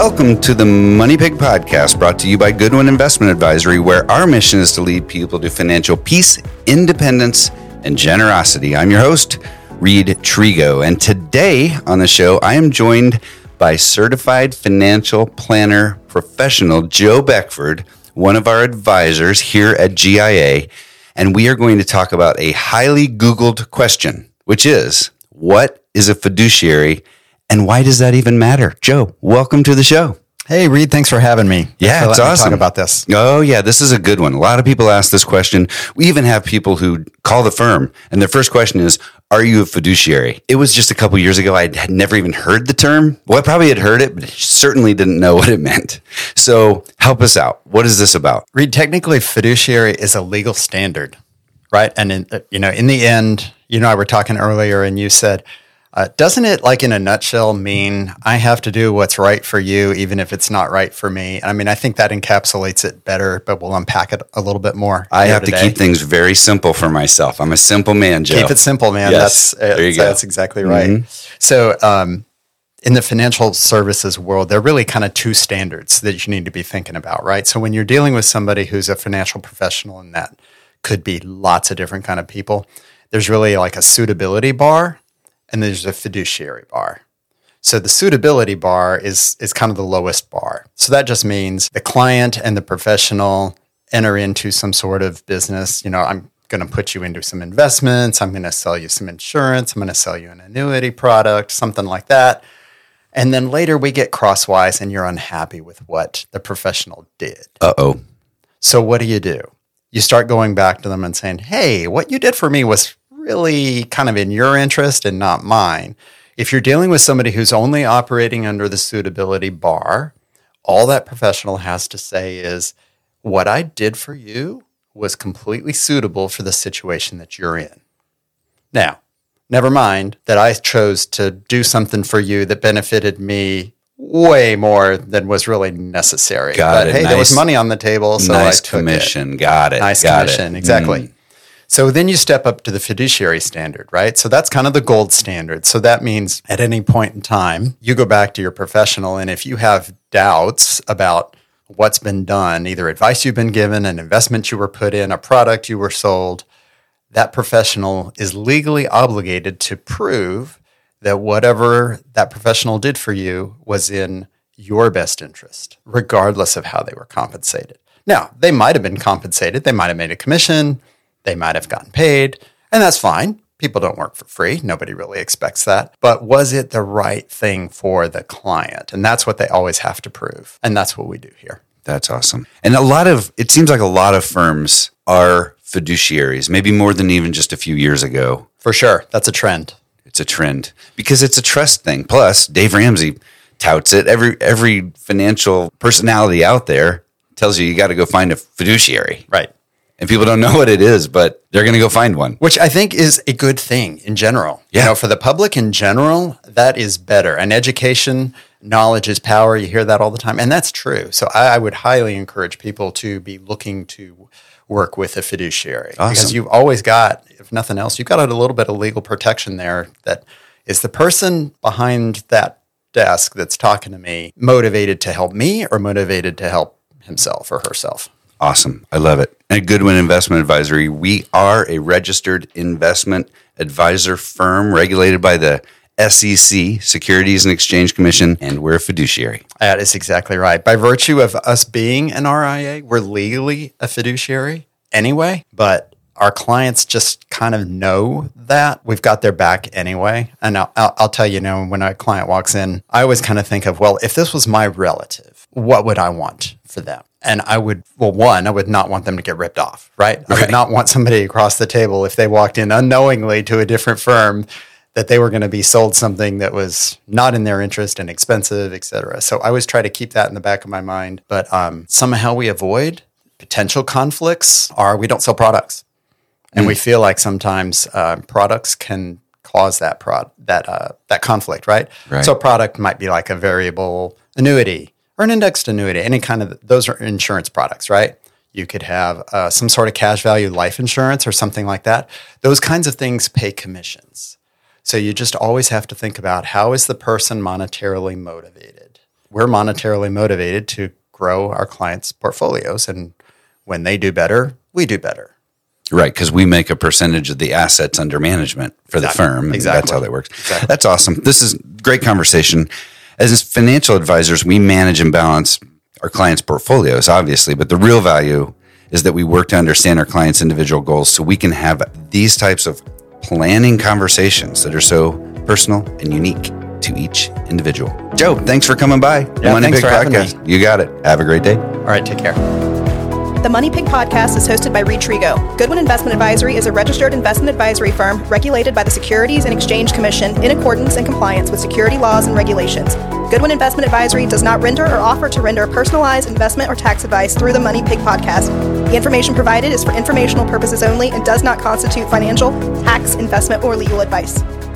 Welcome to the Money Pig Podcast, brought to you by Goodwin Investment Advisory, where our mission is to lead people to financial peace, independence, and generosity. I'm your host, Reed Trigo, and today on the show, I am joined by certified financial planner professional Joe Beckford, one of our advisors here at GIA, and we are going to talk about a highly Googled question, which is, what is a fiduciary? And why does that even matter? Joe, welcome to the show. Hey, Reed, thanks for having me. Yeah, it's awesome. Talk about this. Oh, yeah, this is a good one. A lot of people ask this question. We even have people who call the firm, and their first question is, are you a fiduciary? It was just a couple years ago. I had never even heard the term. Well, I probably had heard it, but certainly didn't know what it meant. So help us out. What is this about? Reed, technically, fiduciary is a legal standard, right? And in the end, you and I were talking earlier, and you said, doesn't it, like in a nutshell, mean I have to do what's right for you, even if it's not right for me? I mean, I think that encapsulates it better, but we'll unpack it a little bit more. I have to keep things very simple for myself. I'm a simple man, Joe. Keep it simple, man. Yes, there you go. That's exactly right. Mm-hmm. So in the financial services world, there are really kind of two standards that you need to be thinking about, right? So when you're dealing with somebody who's a financial professional, and that could be lots of different kind of people, there's really like a suitability bar, and there's a fiduciary bar. So the suitability bar is kind of the lowest bar. So that just means the client and the professional enter into some sort of business. You know, I'm going to put you into some investments. I'm going to sell you some insurance. I'm going to sell you an annuity product, something like that. And then later we get crosswise and you're unhappy with what the professional did. Uh-oh. So what do? You start going back to them and saying, hey, what you did for me was really kind of in your interest and not mine. If you're dealing with somebody who's only operating under the suitability bar, all that professional has to say is, what I did for you was completely suitable for the situation that you're in. Now, never mind that I chose to do something for you that benefited me way more than was really necessary. Got it. Hey, there was money on the table, so I took commission. Got it. Nice commission. Exactly. So then you step up to the fiduciary standard, right? So that's kind of the gold standard. So that means at any point in time, you go back to your professional, and if you have doubts about what's been done, either advice you've been given, an investment you were put in, a product you were sold, that professional is legally obligated to prove that whatever that professional did for you was in your best interest, regardless of how they were compensated. Now, they might have been compensated. They might have made a commission. They might have gotten paid, and that's fine. People don't work for free. Nobody really expects that. But was it the right thing for the client? And that's what they always have to prove. And that's what we do here. That's awesome. And it seems like a lot of firms are fiduciaries, maybe more than even just a few years ago. For sure. That's a trend. It's a trend because it's a trust thing. Plus, Dave Ramsey touts it. Every financial personality out there tells you got to go find a fiduciary. Right. And people don't know what it is, but they're going to go find one. Which I think is a good thing in general. Yeah. You know, for the public in general, that is better. And education, knowledge is power. You hear that all the time. And that's true. So I would highly encourage people to be looking to work with a fiduciary. Awesome. Because you've always got, if nothing else, you've got a little bit of legal protection there that is the person behind that desk that's talking to me motivated to help me or motivated to help himself or herself. Awesome. I love it. At Goodwin Investment Advisory, we are a registered investment advisor firm regulated by the SEC, Securities and Exchange Commission, and we're a fiduciary. That is exactly right. By virtue of us being an RIA, we're legally a fiduciary anyway, but our clients just kind of know that. We've got their back anyway. And I'll tell you, when a client walks in, I always kind of think of, well, if this was my relative, what would I want for them? And I would not want them to get ripped off, right? I would not want somebody across the table, if they walked in unknowingly to a different firm, that they were going to be sold something that was not in their interest and expensive, et cetera. So I always try to keep that in the back of my mind. But somehow we avoid potential conflicts, or we don't sell products. And we feel like sometimes products can cause that conflict, right? So a product might be like a variable annuity or an indexed annuity, any kind of, those are insurance products, right? You could have some sort of cash value life insurance or something like that. Those kinds of things pay commissions. So you just always have to think about, how is the person monetarily motivated? we're monetarily motivated to grow our clients' portfolios. And when they do better, we do better. Right, because we make a percentage of the assets under management for the firm. Exactly. That's how that works. Exactly. That's awesome. This is great conversation. As financial advisors, we manage and balance our clients' portfolios, obviously, but the real value is that we work to understand our clients' individual goals so we can have these types of planning conversations that are so personal and unique to each individual. Joe, thanks for coming by. Yeah, thanks for having me. You got it. Have a great day. All right, take care. The Money Pig Podcast is hosted by Reed Trigo. Goodwin Investment Advisory is a registered investment advisory firm regulated by the Securities and Exchange Commission in accordance and compliance with security laws and regulations. Goodwin Investment Advisory does not render or offer to render personalized investment or tax advice through the Money Pig Podcast. The information provided is for informational purposes only and does not constitute financial, tax, investment, or legal advice.